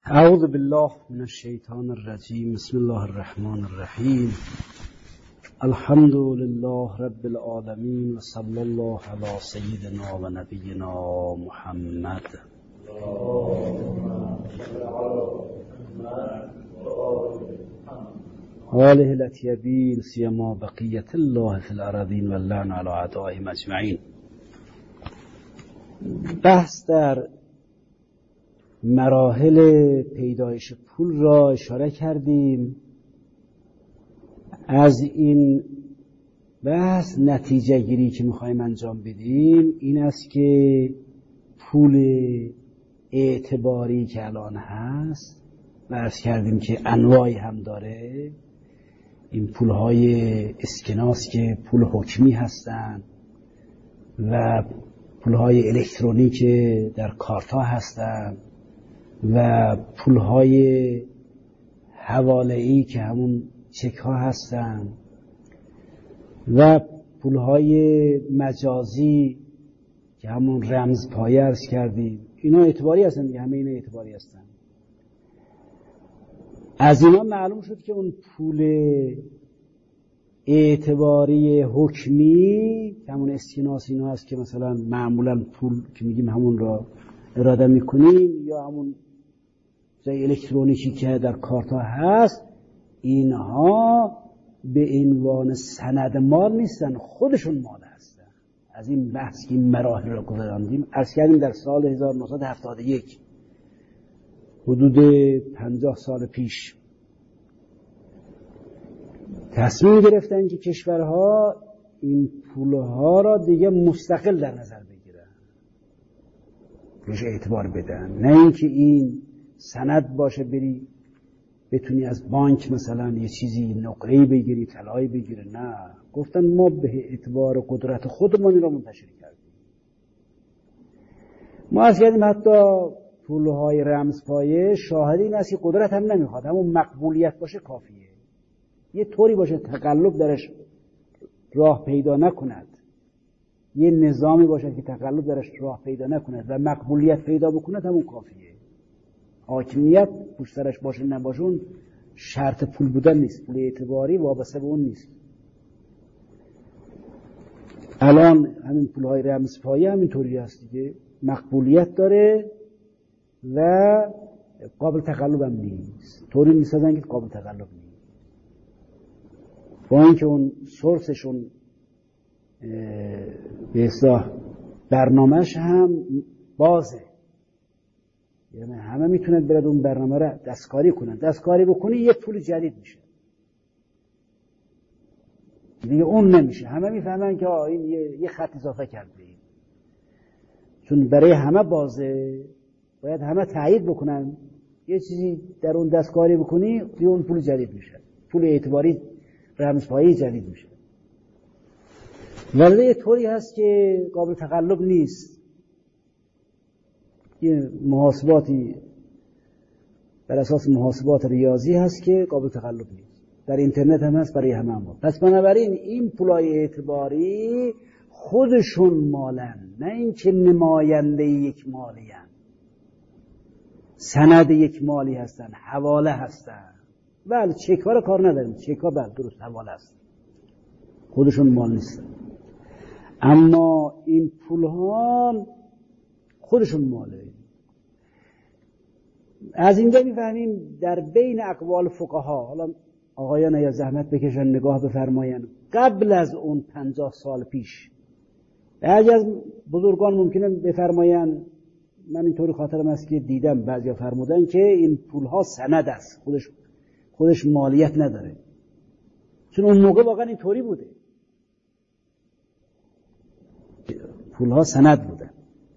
اعوذ بالله من الشیطان الرجیم. بسم الله الرحمن الرحیم. الحمد لله رب العالمین و صلی الله علی سیدنا و نبینا محمد آله الاطیبین سیما بقیت الله فی الارضین و اللعن علی اعدائهم اجمعین. بحث در مراحل پیدایش پول را اشاره کردیم. از این بحث نتیجه گیری که میخوایم انجام بدیم این است که پول اعتباری که الان هست و عرض کردیم که انواعی هم داره. این پولهای اسکناس که پول حکمی هستند و پولهای الکترونیک در کارت‌ها هستند و پولهای حواله‌ای که همون چک ها هستند و پولهای مجازی که همون رمز پایه عرض کردیم. اینا اعتباری هستند دیگه، همه اینا اعتباری هستند. از اینا معلوم شد که اون پول اعتباری حکمی که همون اسکناس اینا هست که مثلا معمولا پول که میگیم همون را اراده میکنیم یا همون زي الکترونیکی که در کارتا هست، اینها به عنوان سند مال نیستن، خودشون مال هستن. از این بحث که این مراحل را گذراندیم عرض کردیم در سال 1971 حدود 50 سال پیش تصمیم گرفتن که کشورها این پولها را دیگه مستقل در نظر بگیرن، روش اعتبار بدن، نه اینکه این سند باشه بری بتونی از بانک مثلا یه چیزی نقره‌ای بگیری، طلایی بگیری. نه، گفتن ما به اعتبار قدرت خودمون این را منتشر کردیم. ما از کردیم حتی پولهای رمزپایه شاهد این است که قدرت هم نمیخواد، همون مقبولیت باشه کافیه. یه طوری باشه تقلب درش راه پیدا نکند، یه نظامی باشه که تقلب درش راه پیدا نکند و مقبولیت پیدا بکند، همون کافیه. حاکمیت پشت سرش باشه نباشون شرط پول بودن نیست، پول اعتباری وابسته به اون نیست. الان همین پولهای رمزپایه همین طوری هست دیگه، مقبولیت داره و قابل تقلب هم نیست. طوری میسازن که قابل تقلب نیست، با اینکه اون سورسشون به اصطلاح برنامهش هم بازه، یعنی همه میتونن برد اون برنامه را دستکاری کنن. دستکاری بکنی یه پول جدید میشه دیگه، اون نمیشه. همه میفهمن که این یه خط اضافه کرده، چون برای همه بازه باید همه تایید بکنن. یه چیزی در اون دستکاری بکنی دیگه اون پول جدید میشه، پول اعتباری رمزپایه جدید میشه. ولی یه طوری هست که قابل تقلب نیست، یه محاسباتی بر اساس محاسبات ریاضی هست که قابل تقلب نیست. در اینترنت هم هست برای همه ما. پس بنابراین این پولای اعتباری خودشون مالن، نه اینکه نماینده یک مالی هستن، سند یک مالی هستن، حواله هستن. بله چک ها رو کار نداریم، چک ها بله درست حواله هستن، خودشون مال نیستن. اما این پول ها خودشون ماله. از اینجا میفهمیم در بین اقوال فقها، حالا آقایان یا زحمت بکشن نگاه بفرماین، قبل از اون 50 سال پیش بعضی از بزرگان ممکنه بفرماین، من اینطوری خاطرم است که دیدم بعضیا فرمودن که این پولها سند است، خودش مالیت نداره، چون اون موقع واقعا اینطوری بوده، پولها سند بودن.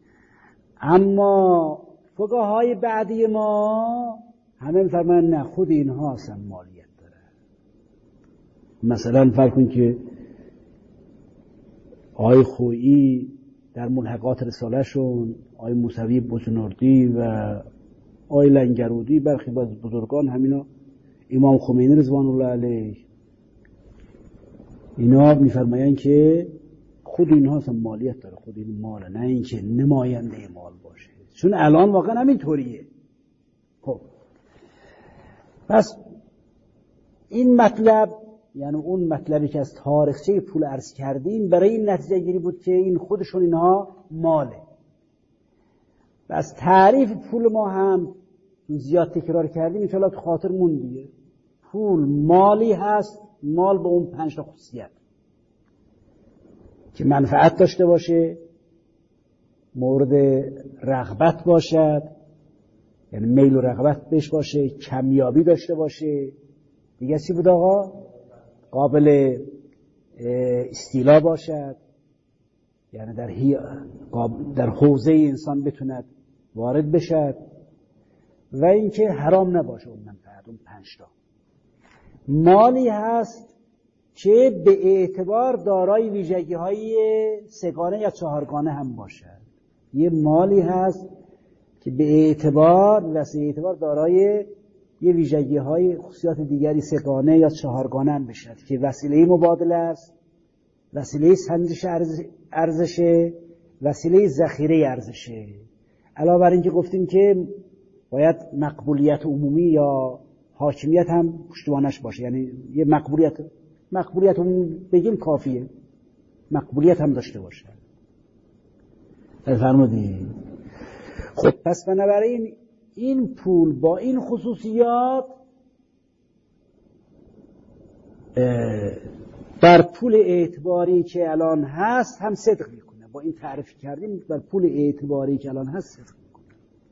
اما فقهای بعدی ما همه میفرمایند نه، خود اینها اصلا مالیت داره. مثلا فرض کن که آقای خویی در ملحقات رسالهشون، آقای موسوی بزرگی و آقای لنگرودی، برخی از بزرگان همینا، امام خمینی رضوان الله علیه، اینا میفرمایند که خود اینها اصلا مالیت داره، خود این ماله، نه اینکه نماینده مال باشه. چون الان واقعا همین طوریه. خب پس این مطلب، یعنی اون مطلبی که از تاریخچه پول عرض کردیم، برای این نتیجه گیری بود که این خودشون اینها ماله. و از تعریف پول ما هم زیاد تکرار کردیم، انشاءالله تو خاطر مون دیگه. پول مالی هست، مال به اون 5 تا خصوصیت که منفعت داشته باشه، مورد رغبت باشد، یعنی میل و رغبت بهش باشه، کمیابی داشته باشه، دیگه چی بود آقا؟ قابل استیلا باشد، یعنی در حوزه انسان بتوند وارد بشد، و اینکه حرام نباشه اون منفعت، اون 5 تا. مالی هست که به اعتبار دارای ویژگی‌های 3گانه یا 4گانه هم باشد. یه مالی هست که به اعتبار دارای یه ویژگی‌های خصوصیات دیگری 3گانه یا 4گانه هم باشد که وسیله مبادله است، وسیله سنجش ارزشه، وسیله ذخیره ارزشه. علاوه بر اینکه گفتیم که باید مقبولیت عمومی یا حاکمیت هم پشتوانش باشه، یعنی یه مقبولیت عمومی بگیم کافیه، مقبولیت هم داشته باشه. فرمودید؟ خب پس بنابراین این پول با این خصوصیات بر پول اعتباری که الان هست هم صدق میکنه. با این تعریف کردیم بر پول اعتباری که الان هست صدق میکنه.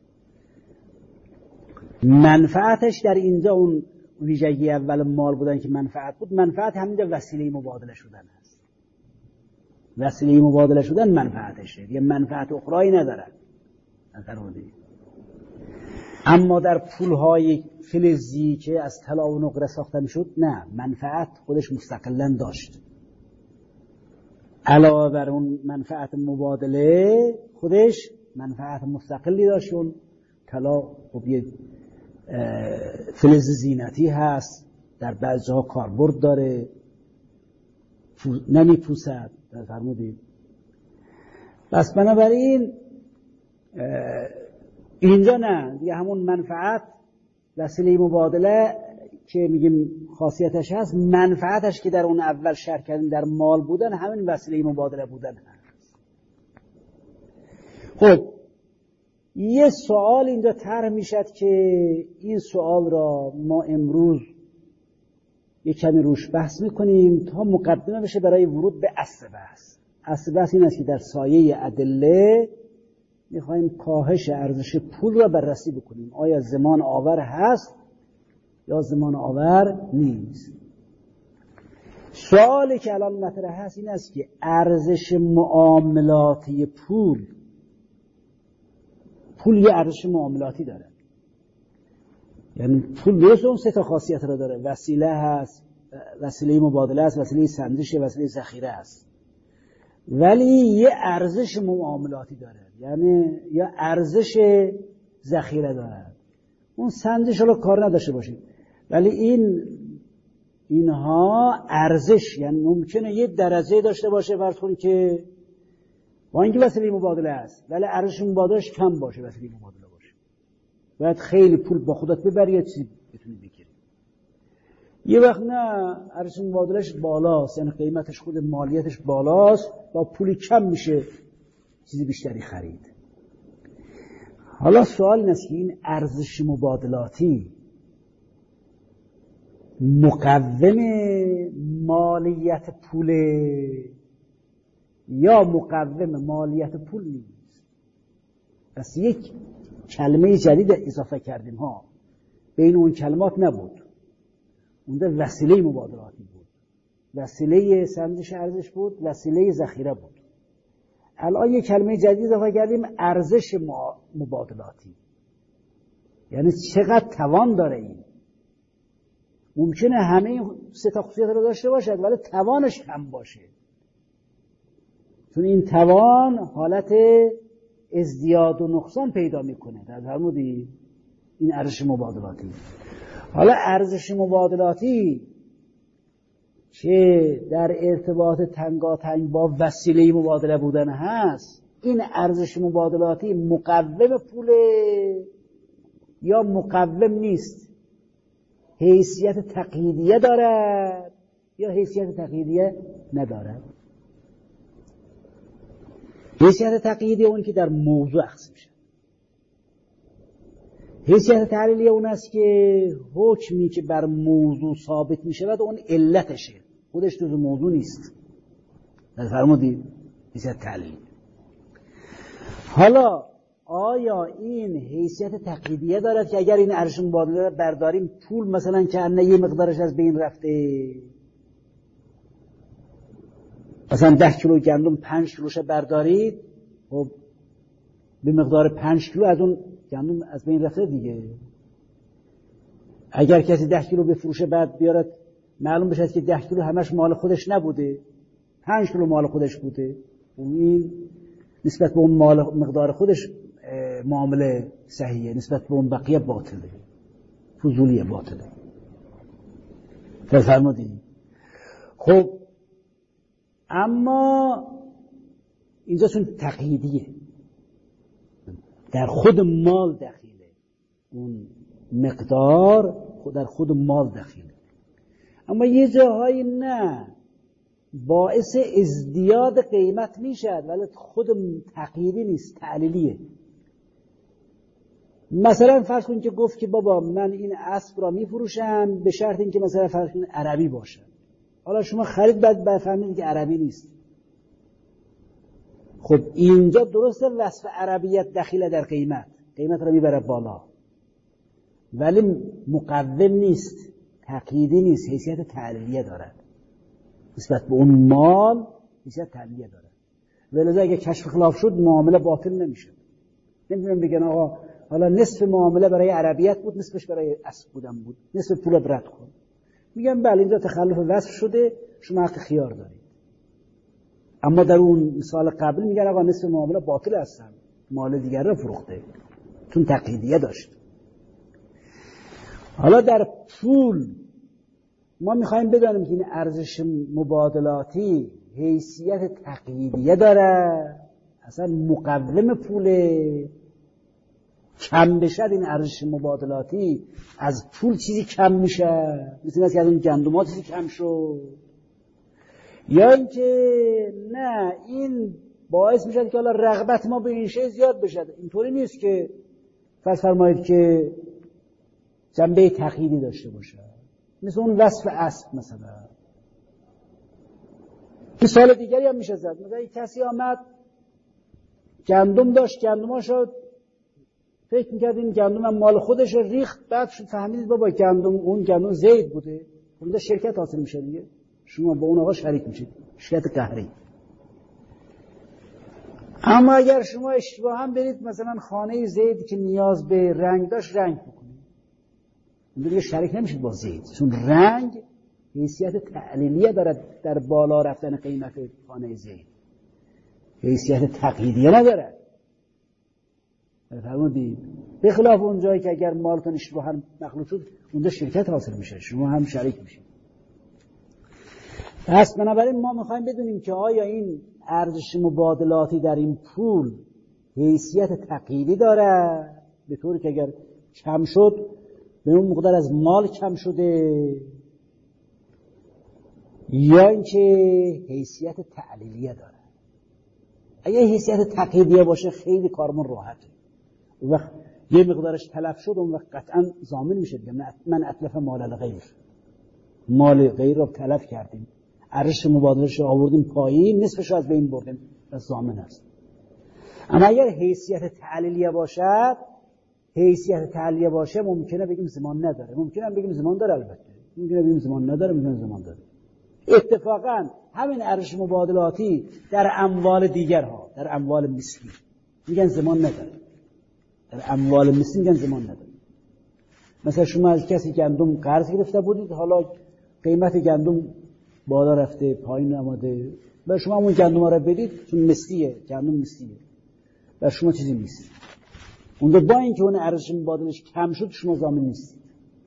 منفعتش در اینجا اون ویژگی اول مال بودن که منفعت بود، منفعت همینجا وسیله مبادله شدن هست. وسیله مبادله شدن منفعتشه، یه منفعت اخرایی نداره. اما در پولهای فلزی که از طلا و نقره ساخته میشد نه، منفعت خودش مستقلاً داشت. علاوه بر اون منفعت مبادله خودش منفعت مستقلی داشت. اون طلا خب یه فلز زینتی هست، در بعضی جاها کاربرد داره، نمیپوسد. فرمودید؟ بس بنابراین اینجا نه، دیگه همون منفعت وسیله مبادله که میگیم خاصیتش هست، منفعتش که در اون اول شرح کردیم در مال بودن، همین وسیله مبادله بودن هست. خب یه سوال اینجا طرح میشد که این سوال را ما امروز یه کمی روش بحث میکنیم تا مقدمه بشه برای ورود به اصل بحث. اصل بحث این است که در سایه ادله میخوایم کاهش ارزش پول را بررسی بکنیم. آیا زمان آور هست یا زمان آور نیست؟ سوالی که الان مطرح هست این است که ارزش معاملاتی پول یه ارزش معاملاتی داره. یعنی پول درست اون 3 تا خاصیت را داره. وسیله هست، وسیله مبادله است، وسیله سنجش، وسیله ذخیره است، ولی یه ارزش معاملاتی داره، یعنی یه ارزش ذخیره داره. اون سنجش رو کار نداشته باشید، ولی اینها ارزش، یعنی ممکنه یه درجه داشته باشه، فرض کنید که با اینکه وسیله مبادله است ولی ارزش مبادلش کم باشه، وسیله مبادله باشه، باید خیلی پول با خودت ببری یا چیزی بتونی بگیری. یه وقت نه، ارزش مبادلش بالاست، یعنی قیمتش خود مالیتش بالاست، با پولی کم میشه چیزی بیشتری خرید. حالا سوال این است که این ارزش مبادلاتی مقوم مالیت پول یا مقوم مالیت پول نیست؟ پس یک کلمه جدید اضافه کردیم ها، بین اون کلمات نبود. اونده وسیله مبادلاتی بود، وسیله سنجش ارزش بود، وسیله ذخیره بود. الان یک کلمه جدید اضافه کردیم، ارزش مبادلاتی. یعنی چقدر توان داره این. ممکنه همه این 3 تا خصوصیت رو داشته باشد ولی توانش کم باشه، چون این توان حالت ازدیاد و نقصان پیدا میکنه. در فرمودی این ارزش مبادلاتی. حالا ارزش مبادلاتی که در ارتباط تنگاتنگ با وسیله مبادله بودن هست، این ارزش مبادلاتی مقوم پول یا مقوم نیست؟ حیثیت تقییدیه دارد یا حیثیت تقییدیه ندارد؟ حیثیت تقییدیه اون که در موضوع اخذ میشه. حیثیت تعلیلیه اون است که حکمی که بر موضوع ثابت میشه و اون علتشه، خودش جزء موضوع نیست. فرمودید حیثیت تعلیلی. حالا آیا این حیثیت تقییدیه دارد که اگر این ارزش مبادله برداریم پول مثلا که یه مقدارش از بین رفته، مثلا 10 کیلو گندم 5 کیلوش بردارید، خب به مقدار 5 کیلو از اون گندم از بین رفته دیگه. اگر کسی 10 کیلو بفروشه بعد بیارد معلوم بشه که 10 کیلو همش مال خودش نبوده، 5 کیلو مال خودش بوده، این نسبت به اون مال مقدار خودش معامله صحیحه، نسبت به اون بقیه باطله، فضولیه، باطله. فرمودید. خب اما اینجا چون تقییدیه در خود مال دخیله، اون مقدار در خود مال دخیله. اما یه جاهایی نه، باعث ازدیاد قیمت میشد ولی خود تقییدی نیست، تعلیلیه. مثلا فرض کن که گفت که بابا من این اسب را میفروشم به شرط اینکه مثلا فرض کن عربی باشه. حالا شما خرید بعد بفهمید که عربی نیست. خب اینجا درسته وصف عربیت دخیله در قیمت را میبره بالا، ولی مقوم نیست، تقییدی نیست، حیثیت تعلیلیه دارد. نسبت به اون مال حیثیت تعلیلیه دارد. ولذا اگه کشف خلاف شد معامله باطل نمیشه. نمیتونم بگن آقا حالا نصف معامله برای عربیت بود، نصفش برای اسب بودن بود، نصف پول رد کن. میگم بله اینجا تخلف وصف شده، شما حق خیار دارید. اما در اون مثال قبل میگن آقا نصف معامله باطل هستن، مال دیگر رو فروخته چون تقییدیه داشت. حالا در پول ما میخوایم بدانیم که این ارزش مبادلاتی حیثیت تقییدیه داره، اصلا مقوم پوله. کم بشد این ارزش مبادلاتی از پول چیزی کم میشه، مثل اینکه از اون گندم‌ها چیزی کم شد، یا اینکه نه این باعث میشه که حالا رغبت ما به این شی زیاد بشه. اینطوری نیست که فرض فرمایید که جنبه تقییدی داشته باشه، مثل اون وصف اسب مثلا. مثال دیگری هم میشه زد، مثلا کسی آمد گندم داشت، گندماشو فکر میکرد این گندم هم مال خودش ریخت، بعد فهمیدید بابا گندم اون گندم زید بوده، اونجا شرکت حاصل میشه دیگه، شما با اون آقا شریک میشید، شرکت قهری. اما اگر شما اشتباها هم برید مثلا خانه زید که نیاز به رنگ داشت رنگ بکنید، اونجا دیگه شریک نمیشید با زید، چون رنگ حیثیت تعلیلیه دارد در بالا رفتن قیمت خانه زید، حیثیت تقییدیه نداره. فرمودید به خلاف اون جایی که اگر مالتون اشتباها مخلوط شد اونجا شرکت حاصل میشه، شما هم شریک میشید. پس بنابراین ما میخوایم بدونیم که آیا این ارزش مبادلاتی در این پول حیثیت تقییدی داره، به طوری که اگر کم شد به اون مقدار از مال کم شده، یا اینکه حیثیت تعلیلیه داره. اگه حیثیت تقییدیه باشه خیلی کارمون راحته، اون وقت یه مقدارش تلف شد اون وقت قطعا ضامن میشه دیگه، من اتلف مال الغیر، مال غیر رو تلف کردیم، ارزش مبادلش رو آوردیم پایین، نصفش رو از بین بردیم، پس ضامن است. اما اگر حیثیت تعلیلیه باشه ممکنه بگیم زمان نداره، ممکنه بگیم زمان داره، البته ممکنه بگیم زمان نداره، ممکنه زمان داره. اتفاقا همین ارزش مبادلاتی در اموال دیگرها، در اموال مثلی میگن زمان نداره، در اموال مثلی میگن زمان نداره. مثلا شما از کسی گندم قرض گرفته بودید، حالا قیمت گندم بالا رفته پایین آمده و شما اون گندم رو بدید چون مثلیه، گندم مثلیه و شما چیزی نیست، اونجا با اینکه اون ارزش مبادلش کم شد شما ضامن نیستید.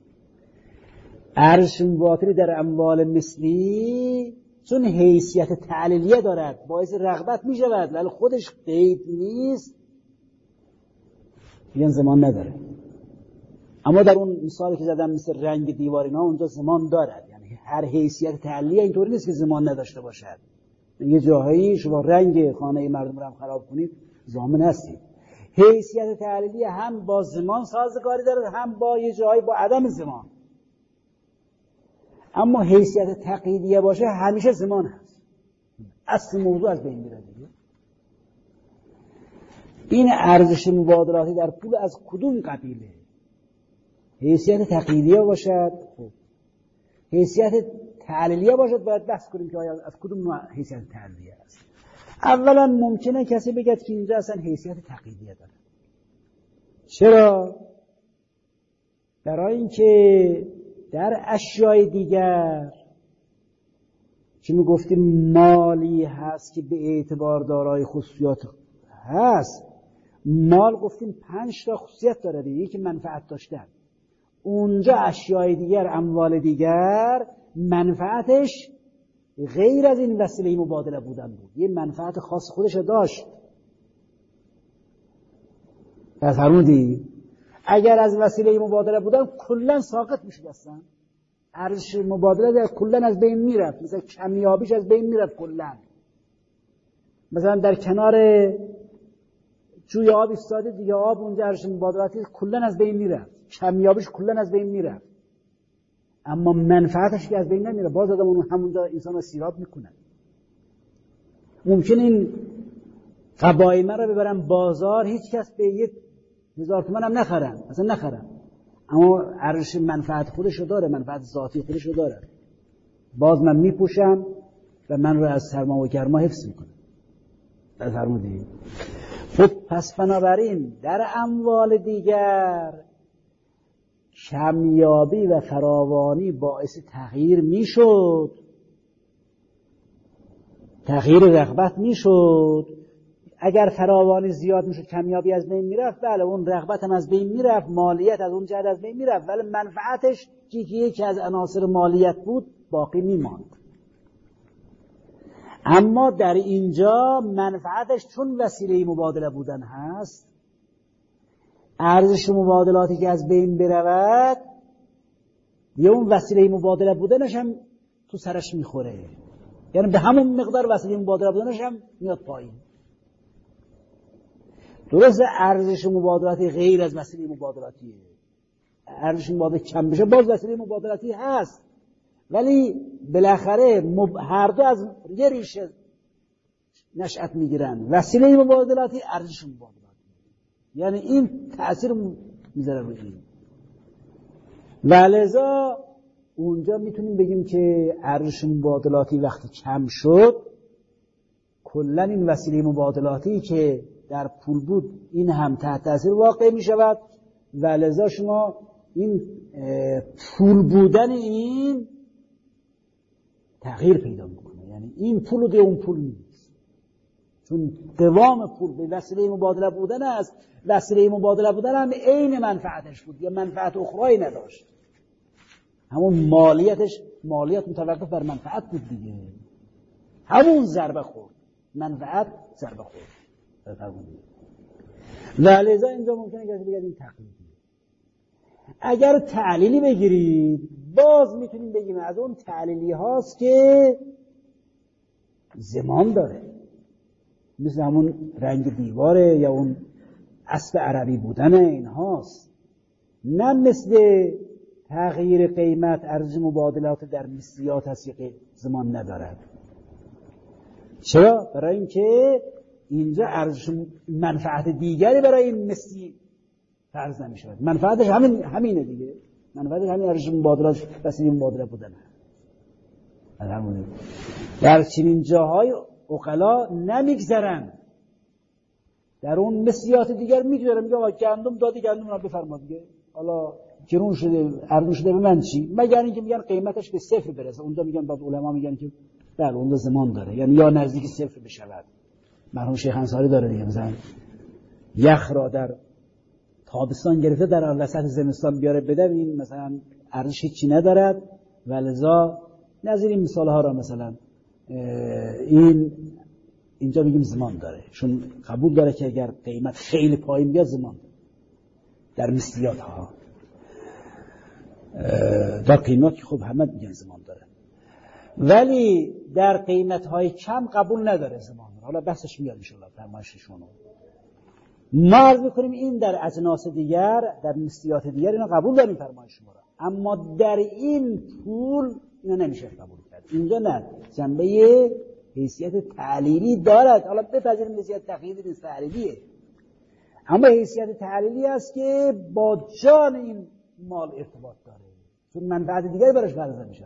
ارزش مبادله در اموال مثلی چون حیثیت تعلیلیه دارد باعث رغبت می شود ولی خودش قید نیست، میگن زمان نداره. اما در اون مثالی که زدم مثل رنگ دیوار اینا اونجا زمان دارد، یعنی هر حیثیت تعلیه اینطوری نیست که زمان نداشته باشد. یه جاهایی شما رنگ خانه مردم رو هم خراب کنید ضامن هستید. حیثیت تعلیلی هم با زمان سازگاری داره، هم با یه جایی با عدم زمان. اما حیثیت تقییدیه باشه همیشه زمان هست، اصل موضوع از بین میره دیگه. این ارزش مبادلاتی در پول از کدوم قبیله؟ حیثیت تقییدیه باشد، خب حیثیت تعلیلیه باشد، باید بحث کنیم که آیا از کدوم نوع حیثیت تعلیلیه است. اولا ممکنه کسی بگه که اینجا اصلا حیثیت تقییدیه داره. چرا؟ برای اینکه در اشیاء دیگر که می گفتیم مالی هست که به اعتبار دارای خصوصیات هست، مال گفتیم 5 تا خصوصیت داره دیگه. یکی منفعت داشتن، اونجا اشیاء دیگر، اموال دیگر، منفعتش غیر از این وسیله مبادله بودن بود، یه منفعت خاص خودش داشت. پس فرمودی اگر از وسیله مبادله بودن کلا ساقط میشد، اصلا ارزش مبادله کلا از بین میرفت، مثلا کمیابیش از بین میرفت کلا. مثلا در کنار جوی آب ایستاده دیگه، آب اونجا ارزش مبادلاتی کلا از بین میرفت، کمیابیش کلا از بین میرفت، اما منفعتش که از بین نمیره، باز آدم اون همونجا انسان رو سیراب میکنه. ممکن این قبایمه رو ببرن بازار، هیچ کس به 1000 تومان هم نخرن، اصلا نخرن، اما ارزش منفعت خودش رو داره، منفعت ذاتی خودش رو داره. باز من میپوشم و من رو از سرما و گرما حفظ میکنم. فرمودید؟ خب پس بنابراین در اموال دیگر کمیابی و فراوانی باعث تغییر میشد، تغییر رغبت میشد. اگر فراوانی زیاد میشد کمیابی از بین میرفت، بله اون رغبت هم از بین میرفت، مالیت از اون جهت از بین میرفت، ولی منفعتش که یکی از عناصر مالیت بود باقی میماند. اما در اینجا منفعتش چون وسیله مبادله بودن هست، ارزش مبادلاتی که از بین برود یه اون وسیله مبادله بودنش هم تو سرش میخوره، یعنی به همون مقدار وسیله مبادله بودنش هم میاد پایین. درسته ارزش مبادلاتی غیر از وسیله مبادلاتیه، ارزش مبادله کم بشه باز وسیله مبادلاتی هست، ولی بالاخره هر دو از یه ریشه نشأت میگیرن، وسیله مبادلاتی ارزش مبادلاتی، یعنی این تأثیر میذاره روی این. ولذا اونجا میتونیم بگیم که ارزش مبادلاتی وقتی کم شد، کلا این وسیله مبادلاتی که در پول بود این هم تحت تأثیر واقع میشود، ولذا شما این پول بودن این تغییر پیدا میکنه، یعنی این پول و دیگه اون پول نیست، چون قوام پول به وسیله مبادله بودن است. وسیله مبادله بودن هم عین منفعتش بود یا منفعت اخرایی نداشت، همون مالیت متوقف بر منفعت بود دیگه، همون ضربه خورد، منفعت ضربه خورد. ولذا اینجا ممکنه کسی بگه این تقلیدی. اگر تعلیلی بگیرید باز میتونیم بگیم از اون تعلیلی هاست که زمان داره، مثل همون رنگ دیواره یا اون اسب عربی بودن این هاست، نه مثل تغییر قیمت ارزش مبادلات در مثلیات هست که زمان ندارد. چرا؟ برای اینکه اینجا ارزش منفعت دیگری برای این مثلی فرض نمی شود، منفعتش همینه دیگه، منفعتش همین ارزش مبادلات وسیله مبادله بودن. در چنین جاهای عقلا نمیگذرن، در اون مثلیات دیگر میگذرن، میگه آقا گندم دادی، گندم رو بفرما دیگه، حالا گرون شده ارزون شده به من چی؟ مگر اینکه میگن قیمتش به 0 برسه، اونجا میگن بعد علما میگن که بله اونجا زمان داره، یعنی یا نزدیک 0 بشود. مرحوم شیخ انصاری داره دیگه، مثلا یخ را در تابستان گرفته در وسط زمستان بیاره بده، این مثلا ارزش هیچی ندارد، ولذا نظیر این مثال ها را مثلا اینجا میگیم زمان داره، چون قبول داره که اگر قیمت خیلی پایین بیاد زمان داره در مثلیات ها. در قیمت که خب همه میگن زمان داره، ولی در قیمت‌های کم قبول نداره زمان. حالا بحثش میاد ان شاء الله فرمایششونو. ما عرض می‌کنیم این در اجناس دیگر، در نسیات دیگر اینا قبول داریم فرمایش شما را، اما در این پول اینا نمیشه قبول کرد. اینجا نه، جنبه حیثیت تعلیلی دارد. حالا بپذیریم حیثیت تقییدی نیست، تعلیلیه، اما حیثیت تعلیلی است که با جان این مال ارتباط داره، چون منفعت دیگری براش پرداخت میشه.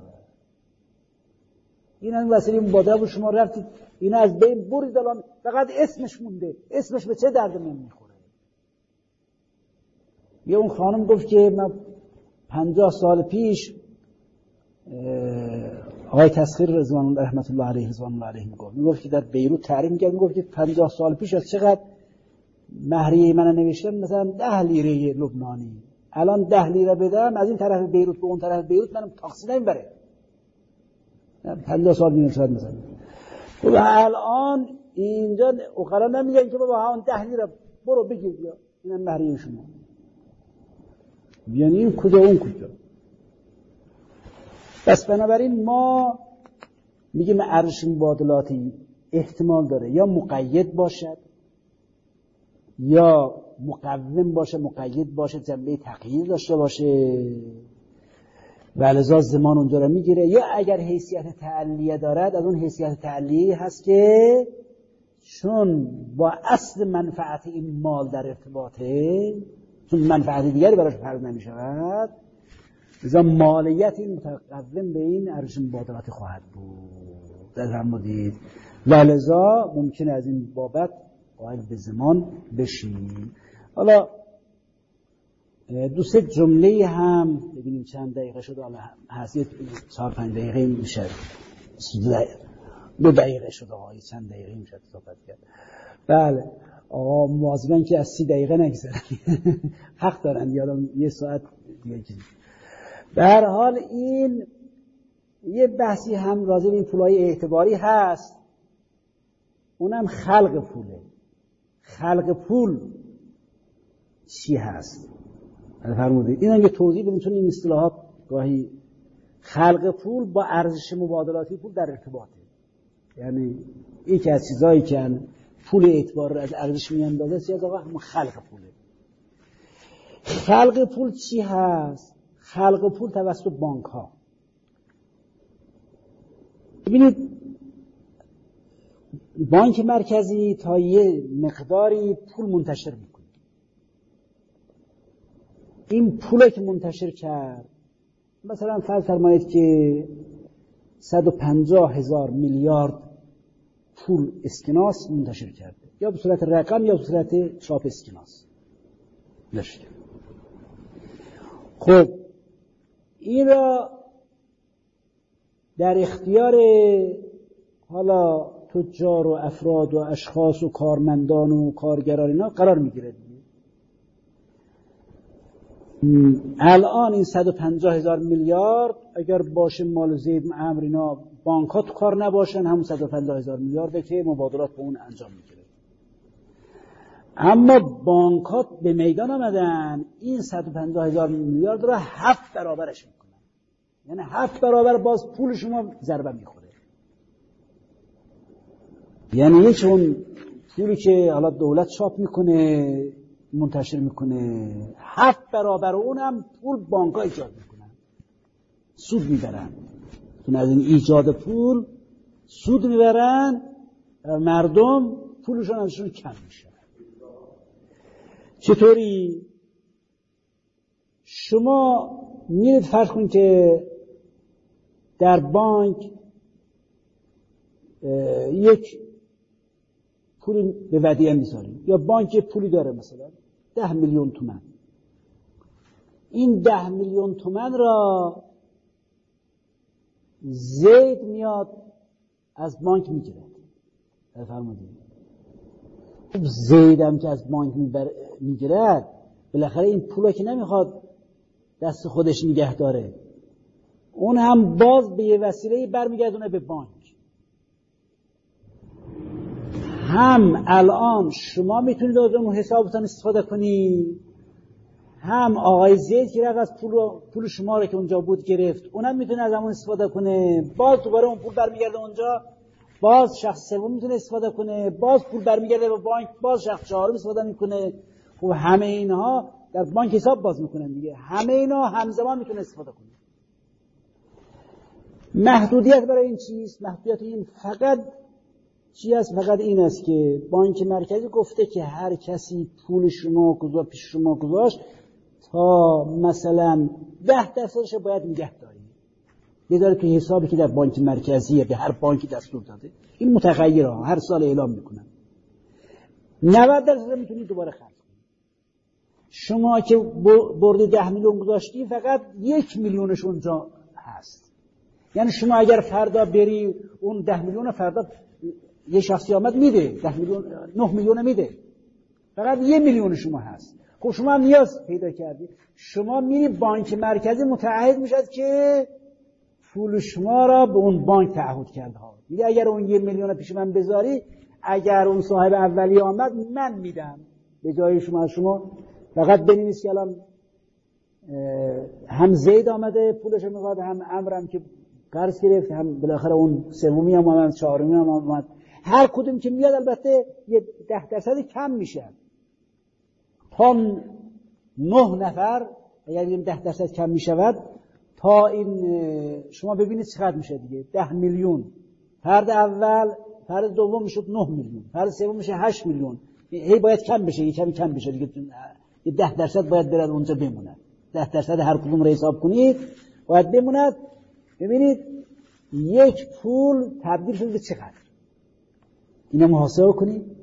این هم وسیله مبادله بود، شما رفتید اینا از بین برید، الان فقط اسمش مونده. اسمش به چه درد من میخوره؟ یه اون خانم گفت که من 50 سال پیش آقای تسخیر رضوان الله رحمت الله علیه رضوان الله علیه میگفت که در بیروت تعریف می‌کرد، میگفت که 50 سال پیش از چقدر مهریه من نوشتم، مثلا 10 لیره لبنانی، الان 10 لیره بدم از این طرف بیروت به اون طرف بیروت منم تاکسی نمیبره. 50 سال می‌نوشتم مثلا. و الان اینجا اوقلا نمیگن که بابا همون 10 لیره برو بگیر بیا، اینم مهریه شما. یعنی این کجا اون کجا. پس بنابراین ما میگیم ارزش مبادلاتی احتمال داره یا مقید باشد یا مقوم باشه، مقید باشه، جنبه تقیید داشته باشه و لذا زمان اونجا رو میگیره، یا اگر حیثیت تعلیه دارد، از اون حیثیت تعلیه هست که چون با اصل منفعت این مال در ارتباطه، چون منفعت دیگری براش پرداخت نمیشود، لذا مالیت این متقوم به این ارزش مبادلاتی خواهد بود. درفرمودید و لذا ممکنه از این بابت قائل به زمان بشیم. حالا دو سه جمله هم ببینیم چند دقیقه شد، حالا حسیت 4-5 دقیقه میشه، 2 دقیقه شد، آقای چند دقیقه میشه صحبت کرد. بله آقا مواظبن که از 30 دقیقه نگذره. حق دارن، یادم 1 ساعت دیگه. به هر حال این یه بحثی هم راجع به این پولای اعتباری هست، اونم خلق پوله. خلق پول چی هست؟ فرمودید اینم یه توضیح بدیم، چون این اصطلاحات گاهی خلق پول با ارزش مبادلاتی پول در ارتباطه. یعنی یکی از چیزایی که پول اعتبار رو از ارزش میاندازه چیه؟ آقا همون خلق پوله. خلق پول چی هست؟ خلق پول توسط بانک ها. ببینید بانک مرکزی تا یه مقداری پول منتشر میکنه. این پولی که منتشر کرد، مثلا فرض فرمایید که 150,000 میلیارد پول اسکناس منتشر کرده، یا به صورت رقم یا به صورت چاپ اسکناس نشد. خب این را در اختیار حالا تجار و افراد و اشخاص و کارمندان و کارگران اینا قرار میگیره. الان این 150,000 میلیارد اگر باشه مال زید عمرو اینا، بانک ها تو کار نباشن، همون 150,000 میلیارده که مبادلات به اون انجام میگیره. اما بانک ها به میدان آمدن این 150,000 میلیارد را 7 برابرش میکنن. یعنی 7 برابر باز پول شما ضربه میخوره. یعنی یک اون پولی که حالا دولت چاپ میکنه منتشر میکنه، 7 برابر اونم پول بانک ها ایجاد میکنن، سود میبرن. چون از این ایجاد پول سود میبرن، مردم پولشون ازشون کم میشه. چطوری؟ شما میرید فرض کنید که در بانک یک پولی به ودیعه میذارید، یا بانک پولی داره مثلا 10 میلیون تومان. این 10 میلیون تومان را زید میاد از بانک میگیره. فرمودید خب زید هم که از بانک میگیره، بالاخره این پولا که نمیخواد دست خودش نگه داره، اون هم باز به یه وسیله برمیگردونه به بانک. هم الان شما میتونید از اون حسابتون استفاده کنید، هم آقای زید که از پول شما رو که اونجا بود گرفت، اونم میتونه از همون استفاده کنه، باز دوباره اون پول برمیگرده اونجا، باز شخص سوم میتونه استفاده کنه، باز پول برمیگرده به بانک، باز شخص چهارم استفاده میکنه. خب همه اینها در بانک حساب باز میکنن دیگه، همه اینا همزمان میتونه استفاده کنه. محدودیت برای این چیست؟ محدودیت این فقط چی است؟ فقط این است که بانک مرکزی گفته که هر کسی پول شما پیش شما گذاشت تا مثلا 10% باید نگه داری، بذاره تو حسابی که در بانک مرکزیه، به هر بانکی دستور داده. این متغیره، هر سال اعلام میکنن. 90% میتونی دوباره خرج کنی. شما که بردی 10 میلیون گذاشتی، فقط 1 میلیونش اونجا هست. یعنی شما اگر فردا بری اون 10 میلیون فردا یه شخصی آمد میده 10 میلیون، 9 میلیون میده، فقط 1 میلیون شما هست. خب شما هم نیاز پیدا کردی، شما میری بانک مرکزی متعهد میشد که پول شما را به اون بانک تعهد کرده ها. میگه اگر اون 1 میلیون پیش من بذاری، اگر اون صاحب اولی آمد من میدم به جای شما فقط بنویس که الان هم زید آمده پولش میخواد، هم امرم که قرض گرفت، هم بالاخره اون سومی هم آمد، چهارمی هم آمد. هر کدوم که میاد البته یه 10% کم میشه. تا 9 نفر اگر این 10% کم میشود، تا این شما ببینید چقدر میشه دیگه. 10 میلیون فرد اول، فرد دوم میشد 9 میلیون، فرد سوم میشه 8 میلیون. هی باید کم بشه، یه کمی کم بشه دیگه. یه 10% باید برد اونجا بمونه. 10% هر کدوم رو حساب کنید باید بموند. ببینید یک پول تبدیل شده به چقدر. اینو محاسبه کنید.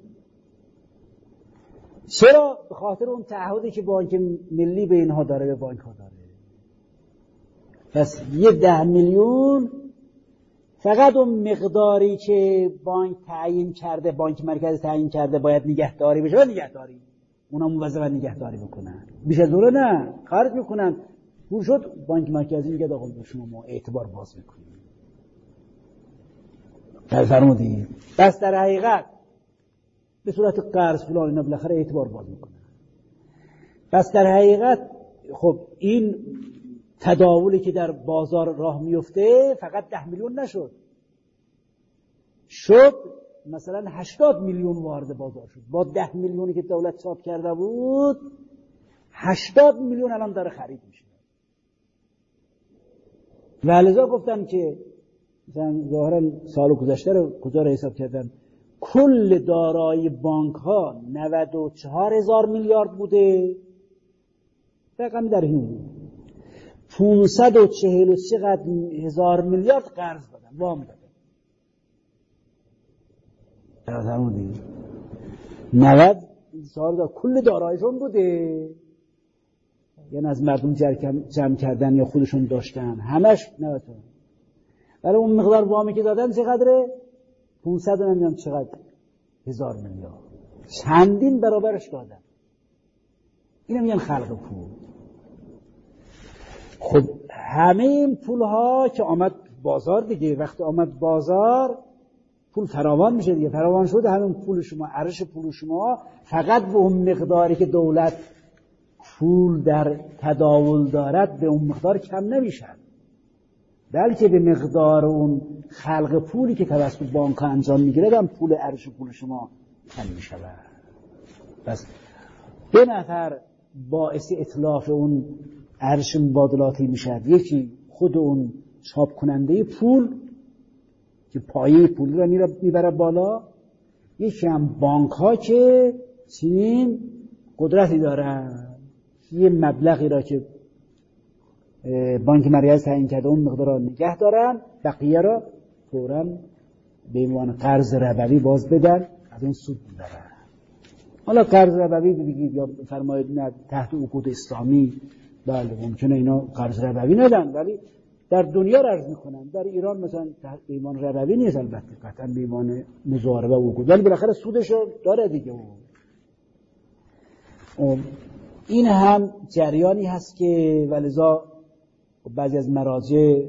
چرا؟ به خاطر اون تعهدی که بانک ملی به اینها داره، به بانک ها داره. پس یه 10 میلیون فقط اون مقداری که بانک تعیین کرده، بانک مرکزی تعیین کرده باید نگهداری بشه و نگهداری. اونا موظفن نگهداری بکنن. بیش از اون نه، خرج میکنن. پول شد بانک مرکزی میگه آقا شما ما اعتبار باز میکنیم. فرمودید. بس در حقیقت به صورت قرض فلان اینا بالاخره اعتبار باز میکنن. بس در حقیقت خب این تداولی که در بازار راه میفته فقط 10 میلیون نشد، شد مثلا 80 میلیون وارد بازار شد. با 10 میلیونی که دولت چاپ کرده بود 80 میلیون الان داره خرید میشه. و لذا گفتن که مثلا ظاهرا سال گذشته رو کجا رو حساب کردن، کل دارایی بانک ها 94,000 میلیارد بوده، رقمی در این بود. 540 میلیارد قرض دادن، وام دادن. فرمودید 90 سال کل داراییشون بوده، یعنی از مردم جمع کردن یا خودشون داشتن، همش 90. برای اون مقدار وامی که دادن چقدره؟ 500 نمیدونم چقدر هزار میلیارد، چندین برابرش دادن. اینو میگن خلق پول. خب همه این پول ها که آمد بازار دیگه، وقتی آمد بازار پول فراوان میشه دیگه. فراوان شده همین پول شما، ارزش پول شما فقط به اون مقداری که دولت پول در تداول دارد به اون مقدار کم نمیشه، بلکه به مقدار اون خلق پولی که توسط بانک انجام میگیره هم پول ارزش پول شما کم میشه. پس 2 نفر باعث اتلاف اون ارزش مبادلاتی میشه. یکی خود اون چاپ کننده پول که پایه پول رو میبره بالا، یکی هم بانک ها که چنین قدرتی دارن یه مبلغی را که بانک مرکزی تعیین کرده اون مقدار را نگه دارن، بقیه را فوراً به عنوان قرض ربوی باز بدن، از اون سود میبرن. حالا قرض ربوی بگید یا فرمایید نه تحت عقود اسلامی، بله ممکنه اینا قرض ربوی ندن ولی در دنیا عرض میکنن. در ایران مثلا تحت ایمان ربوی نیست، البته قطعا به ایمان مضاربه و عقود، ولی بالاخره سودشو داره دیگه. این هم جریانی هست که ولذا بعضی از مراجع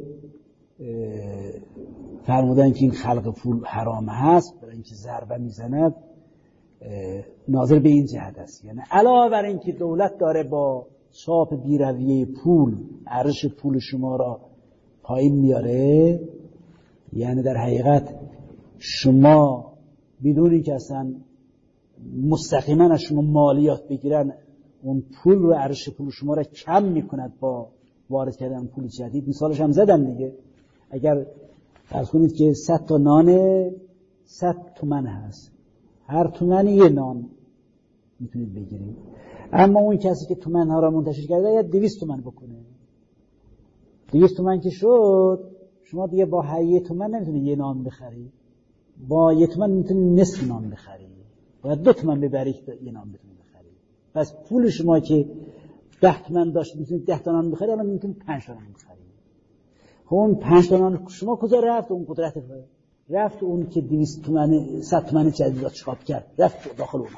فرمودن که این خلق پول حرام هست، برای اینکه ضربه میزند ناظر به این جهت است. یعنی علاوه بر اینکه دولت داره با چاپ بی‌رویه پول ارزش پول شما را پایین میاره، یعنی در حقیقت شما بدون اینکه اصلا مستقیما از شما مالیات بگیرن اون پول رو، ارزش پول شما را کم میکند با وارد کردن پول جدید. مثالش هم زدم دیگه. اگر فرض کنید که 100 تا نان 100 تومن هست، هر تومن یه نان میتونید بگیرید، اما اون کسی که تومن ها را منتشر کرده یا 200 تومن بکنه، 200 تومن که شد، شما دیگه با 1 تومن نمیتونید یه نان بخرید، با 1 تومن میتونید نصف نان بخرید، باید 2 تومن ببرید یه نان بتونید بخرید. پس پول شما که 10 تومن داشت میتونید 10 تا نان بخرید، الان میتونید 5 تا نان بخرید. خب اون 5 تا نان شما کجا رفت؟ اون قدرت رفت اون که 200 تومن 100 تومن جدید را چاپ کرد رفت داخل اونها.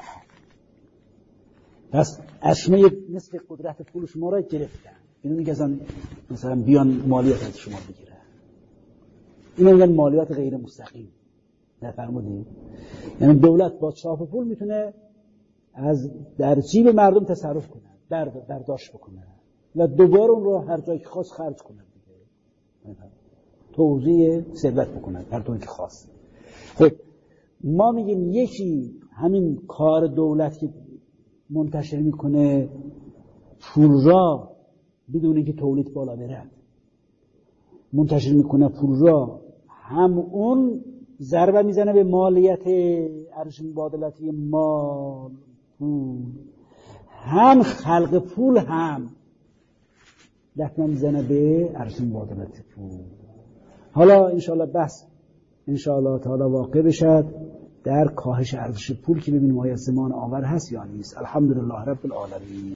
پس از شما نصف قدرت پول شما را گرفتن. اینو میگن مثلا بیان مالیات از شما بگیرن. اینو میگن مالیات غیر مستقیم. نفرمودید؟ یعنی دولت با چاپ پول میتونه از در جیب مردم تصرف کنه، برداشت بکنه و دوباره اون رو هر جایی که خواست خرج کنه دیگه. توزیع ثروت بکنه هر طوری که خواست. خب ما میگیم یکی همین کار دولت که منتشر میکنه پول را بدون اینکه تولید بالا بره، منتشر میکنه پول را، هم اون ضربه میزنه به مالیت ارزش مبادلاتی مال پول، هم خلق پول هم دفعه میزنه به ارزش مبادلاتی پول. حالا انشاءالله بس انشاءالله تعالی واقع بشد در کاهش ارزش پول که ببینیم آیا زمان آور هست یا نیست. الحمدلله رب العالمین.